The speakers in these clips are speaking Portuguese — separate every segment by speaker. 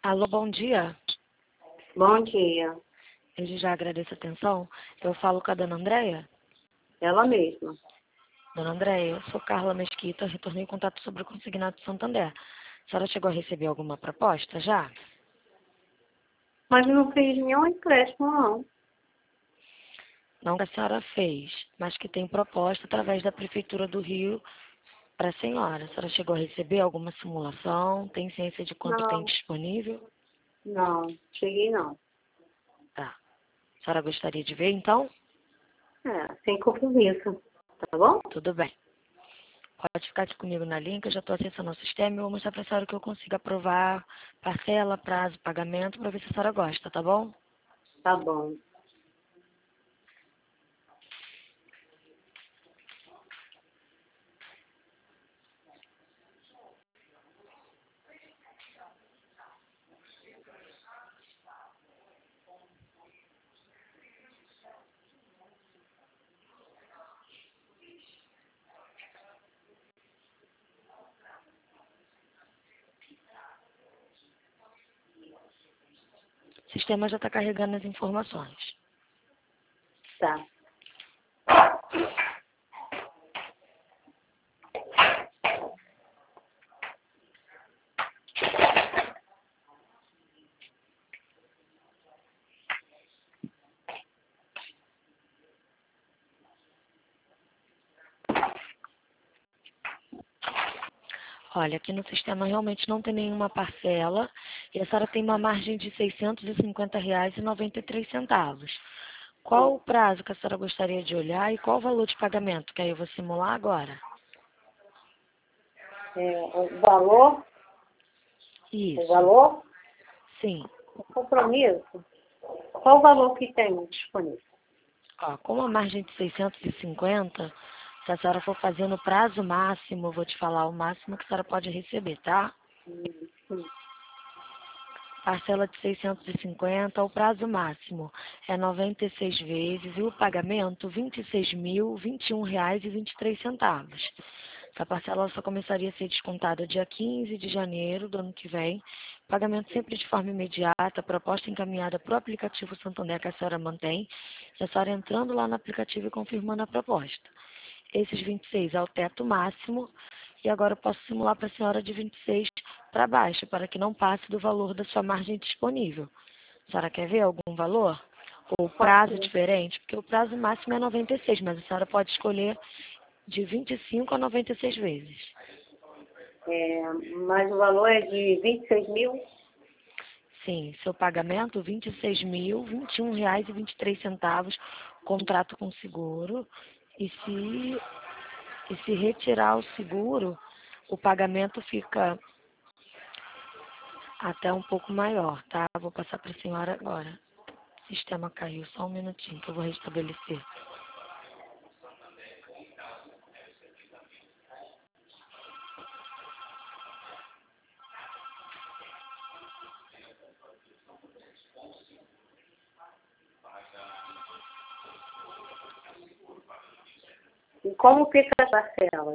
Speaker 1: Alô, bom dia.
Speaker 2: Bom dia.
Speaker 1: Eu já agradeço a atenção. Eu falo com a dona Andréia.
Speaker 2: Ela mesma.
Speaker 1: Dona Andréia, eu sou Carla Mesquita, retornei o contato sobre o consignado de Santander. A senhora chegou a receber alguma proposta já?
Speaker 2: Mas não fiz nenhum empréstimo, não.
Speaker 1: Não que a senhora fez, mas que tem proposta através da Prefeitura do Rio para a senhora. A senhora chegou a receber alguma simulação? Tem ciência de quanto tem
Speaker 2: Não,
Speaker 1: disponível?
Speaker 2: não. Cheguei, não.
Speaker 1: Tá. A senhora gostaria de ver, então?
Speaker 2: Sem compromisso. Tá bom?
Speaker 1: Tudo bem. Pode ficar aqui comigo na linha, que eu já estou acessando o sistema e vou mostrar para a senhora que eu consigo aprovar parcela, prazo, pagamento, para ver se a senhora gosta, tá bom?
Speaker 2: Tá bom.
Speaker 1: O sistema já está carregando as informações.
Speaker 2: Tá.
Speaker 1: Olha, aqui no sistema realmente não tem nenhuma parcela e a senhora tem uma margem de R$ 650,93. Qual o prazo que a senhora gostaria de olhar e qual o valor de pagamento? Que aí eu vou simular agora.
Speaker 2: O valor? O
Speaker 1: Isso.
Speaker 2: valor?
Speaker 1: Sim.
Speaker 2: O compromisso? Qual o valor que tem disponível?
Speaker 1: Ó, com a margem de 650, se a senhora for fazer no prazo máximo, eu vou te falar o máximo que a senhora pode receber, tá?
Speaker 2: Sim.
Speaker 1: Parcela de 650, o prazo máximo é 96 vezes e o pagamento R$ 26.021,23. Essa parcela só começaria a ser descontada dia 15 de janeiro do ano que vem. Pagamento sempre de forma imediata, proposta encaminhada para o aplicativo Santander que a senhora mantém. E a senhora entrando lá no aplicativo e confirmando a proposta. Esses 26 é o teto máximo. E agora eu posso simular para a senhora de 26 para baixo, para que não passe do valor da sua margem disponível. A senhora quer ver algum valor? Ou prazo diferente? Porque o prazo máximo é 96, mas a senhora pode escolher de 25 a 96 vezes.
Speaker 2: Mas o valor é de 26 mil?
Speaker 1: Sim, seu pagamento R$ 26.021,23, contrato com seguro. E se retirar o seguro, o pagamento fica até um pouco maior, tá? Vou passar para a senhora agora. O sistema caiu, só um minutinho que eu vou restabelecer.
Speaker 2: E como fica as parcelas?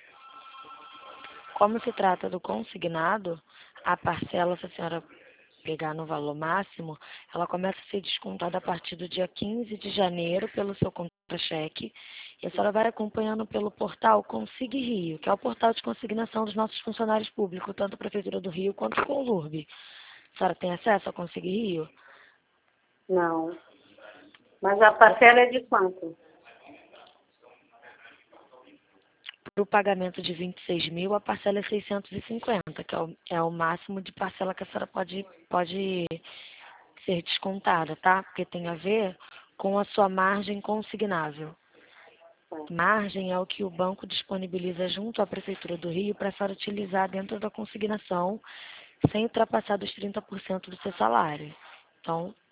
Speaker 1: Como se trata do consignado, a parcela, se a senhora pegar no valor máximo, ela começa a ser descontada a partir do dia 15 de janeiro pelo seu contra-cheque. E a senhora vai acompanhando pelo portal Consigue Rio, que é o portal de consignação dos nossos funcionários públicos, tanto a Prefeitura do Rio quanto o Conlurb. A senhora tem acesso ao Consigue Rio?
Speaker 2: Não. Mas a parcela é de quanto?
Speaker 1: Para o pagamento de 26 mil, a parcela é 650, que é o máximo de parcela que a senhora pode ser descontada, tá? Porque tem a ver com a sua margem consignável. Margem é o que o banco disponibiliza junto à Prefeitura do Rio para a senhora utilizar dentro da consignação, sem ultrapassar dos 30% do seu salário. Então,